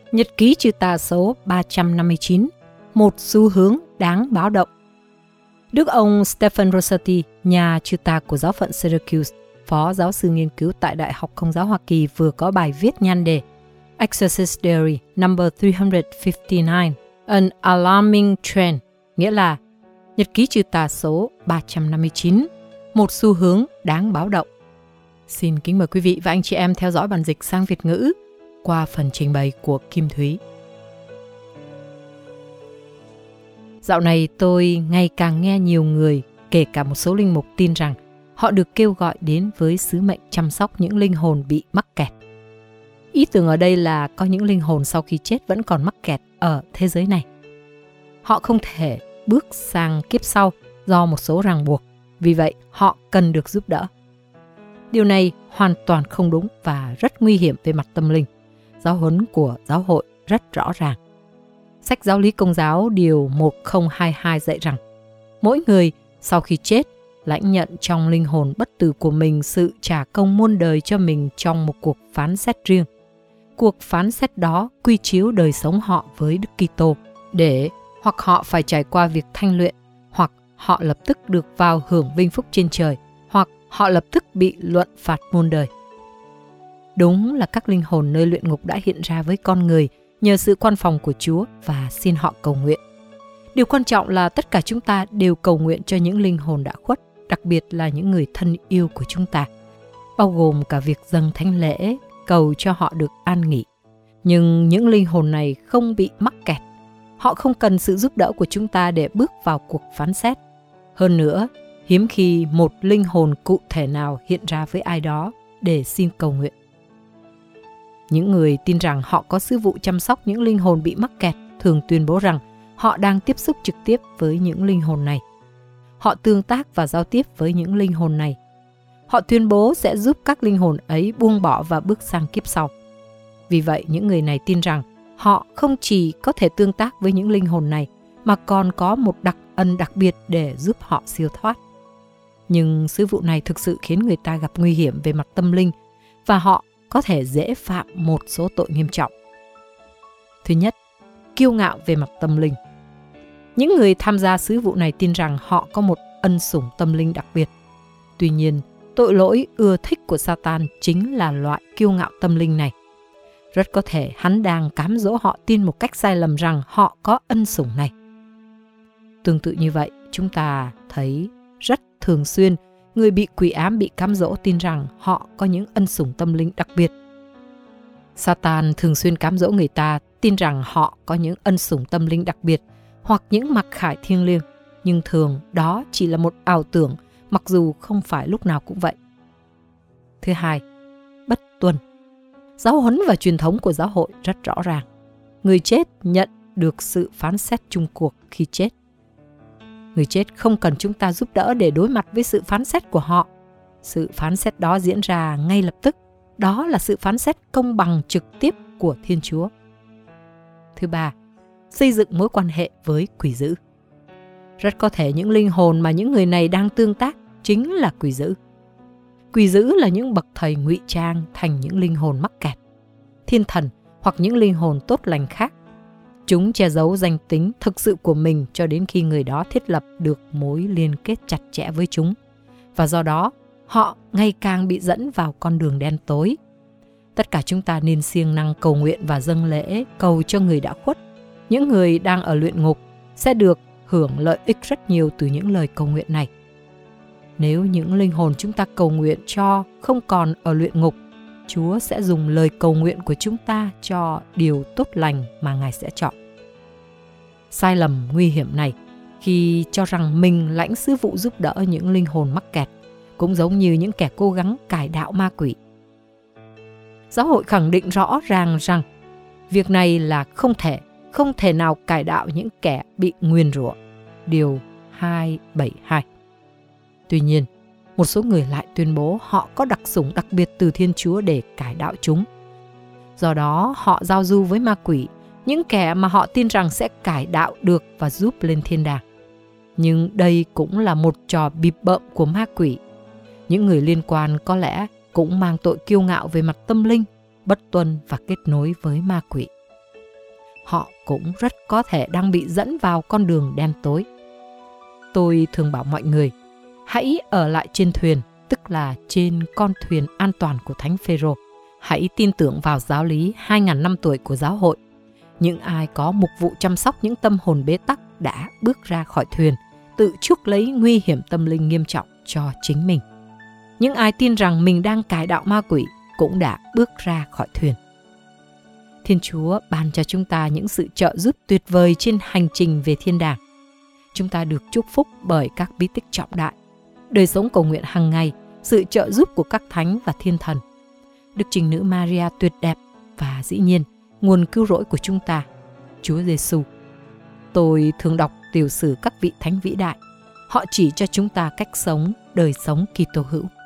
Nhật ký trừ tà số 359, một xu hướng đáng báo động. Đức ông Stephen Rossetti, nhà trừ tà của giáo phận Syracuse, phó giáo sư nghiên cứu tại Đại học Công giáo Hoa Kỳ vừa có bài viết nhan đề Exorcist Diary number 359, An Alarming Trend, nghĩa là Nhật ký trừ tà số 359, một xu hướng đáng báo động. Xin kính mời quý vị và anh chị em theo dõi bản dịch sang Việt ngữ qua phần trình bày của Kim Thúy. Dạo này tôi ngày càng nghe nhiều người, kể cả một số linh mục tin rằng họ được kêu gọi đến với sứ mệnh chăm sóc những linh hồn bị mắc kẹt. Ý tưởng ở đây là có những linh hồn sau khi chết vẫn còn mắc kẹt ở thế giới này. Họ không thể bước sang kiếp sau do một số ràng buộc, vì vậy họ cần được giúp đỡ. Điều này hoàn toàn không đúng và rất nguy hiểm về mặt tâm linh. Giáo huấn của giáo hội rất rõ ràng. Sách Giáo lý Công giáo điều 1022 dạy rằng mỗi người sau khi chết lãnh nhận trong linh hồn bất tử của mình sự trả công muôn đời cho mình trong một cuộc phán xét riêng. Cuộc phán xét đó quy chiếu đời sống họ với Đức Kitô để hoặc họ phải trải qua việc thanh luyện, hoặc họ lập tức được vào hưởng vinh phúc trên trời, hoặc họ lập tức bị luận phạt muôn đời. Đúng là các linh hồn nơi luyện ngục đã hiện ra với con người nhờ sự quan phòng của Chúa và xin họ cầu nguyện. Điều quan trọng là tất cả chúng ta đều cầu nguyện cho những linh hồn đã khuất, đặc biệt là những người thân yêu của chúng ta, bao gồm cả việc dâng thánh lễ, cầu cho họ được an nghỉ. Nhưng những linh hồn này không bị mắc kẹt. Họ không cần sự giúp đỡ của chúng ta để bước vào cuộc phán xét. Hơn nữa, hiếm khi một linh hồn cụ thể nào hiện ra với ai đó để xin cầu nguyện. Những người tin rằng họ có sứ vụ chăm sóc những linh hồn bị mắc kẹt thường tuyên bố rằng họ đang tiếp xúc trực tiếp với những linh hồn này. Họ tương tác và giao tiếp với những linh hồn này. Họ tuyên bố sẽ giúp các linh hồn ấy buông bỏ và bước sang kiếp sau. Vì vậy, những người này tin rằng họ không chỉ có thể tương tác với những linh hồn này, mà còn có một đặc ân đặc biệt để giúp họ siêu thoát. Nhưng sứ vụ này thực sự khiến người ta gặp nguy hiểm về mặt tâm linh, và họ có thể dễ phạm một số tội nghiêm trọng. Thứ nhất, kiêu ngạo về mặt tâm linh. Những người tham gia sứ vụ này tin rằng họ có một ân sủng tâm linh đặc biệt. Tuy nhiên, tội lỗi ưa thích của Satan chính là loại kiêu ngạo tâm linh này. Rất có thể hắn đang cám dỗ họ tin một cách sai lầm rằng họ có ân sủng này. Tương tự như vậy, chúng ta thấy rất thường xuyên người bị quỷ ám bị cám dỗ tin rằng họ có những ân sủng tâm linh đặc biệt. Satan thường xuyên cám dỗ người ta tin rằng họ có những ân sủng tâm linh đặc biệt hoặc những mặc khải thiêng liêng, nhưng thường đó chỉ là một ảo tưởng, mặc dù không phải lúc nào cũng vậy. Thứ hai, bất tuân. Giáo huấn và truyền thống của giáo hội rất rõ ràng. Người chết nhận được sự phán xét chung cuộc khi chết. Người chết không cần chúng ta giúp đỡ để đối mặt với sự phán xét của họ. Sự phán xét đó diễn ra ngay lập tức. Đó là sự phán xét công bằng trực tiếp của Thiên Chúa. Thứ ba, xây dựng mối quan hệ với quỷ dữ. Rất có thể những linh hồn mà những người này đang tương tác chính là quỷ dữ. Quỷ dữ là những bậc thầy ngụy trang thành những linh hồn mắc kẹt, thiên thần hoặc những linh hồn tốt lành khác. Chúng che giấu danh tính thực sự của mình cho đến khi người đó thiết lập được mối liên kết chặt chẽ với chúng. Và do đó, họ ngày càng bị dẫn vào con đường đen tối. Tất cả chúng ta nên siêng năng cầu nguyện và dâng lễ cầu cho người đã khuất. Những người đang ở luyện ngục sẽ được hưởng lợi ích rất nhiều từ những lời cầu nguyện này. Nếu những linh hồn chúng ta cầu nguyện cho không còn ở luyện ngục, Chúa sẽ dùng lời cầu nguyện của chúng ta cho điều tốt lành mà Ngài sẽ chọn. Sai lầm nguy hiểm này khi cho rằng mình lãnh sứ vụ giúp đỡ những linh hồn mắc kẹt cũng giống như những kẻ cố gắng cải đạo ma quỷ. Giáo hội khẳng định rõ ràng rằng việc này là không thể nào cải đạo những kẻ bị nguyền rủa. Điều 272. Tuy nhiên, một số người lại tuyên bố họ có đặc sủng đặc biệt từ Thiên Chúa để cải đạo chúng. Do đó, họ giao du với ma quỷ, những kẻ mà họ tin rằng sẽ cải đạo được và giúp lên thiên đàng. Nhưng đây cũng là một trò bịp bợm của ma quỷ. Những người liên quan có lẽ cũng mang tội kiêu ngạo về mặt tâm linh, bất tuân và kết nối với ma quỷ. họ cũng rất có thể đang bị dẫn vào con đường đen tối. Tôi thường bảo mọi người, hãy ở lại trên thuyền, tức là trên con thuyền an toàn của Thánh Phêrô. Hãy tin tưởng vào giáo lý 2.000 năm tuổi của giáo hội. Những ai có mục vụ chăm sóc những tâm hồn bế tắc đã bước ra khỏi thuyền, tự chuốc lấy nguy hiểm tâm linh nghiêm trọng cho chính mình. Những ai tin rằng mình đang cải đạo ma quỷ cũng đã bước ra khỏi thuyền. Thiên Chúa ban cho chúng ta những sự trợ giúp tuyệt vời trên hành trình về thiên đàng. Chúng ta được chúc phúc bởi các bí tích trọng đại, đời sống cầu nguyện hàng ngày, sự trợ giúp của các thánh và thiên thần, Đức Trinh Nữ Maria tuyệt đẹp và dĩ nhiên nguồn cứu rỗi của chúng ta, Chúa Giêsu. Tôi thường đọc tiểu sử các vị thánh vĩ đại. Họ chỉ cho chúng ta cách sống đời sống Kitô hữu.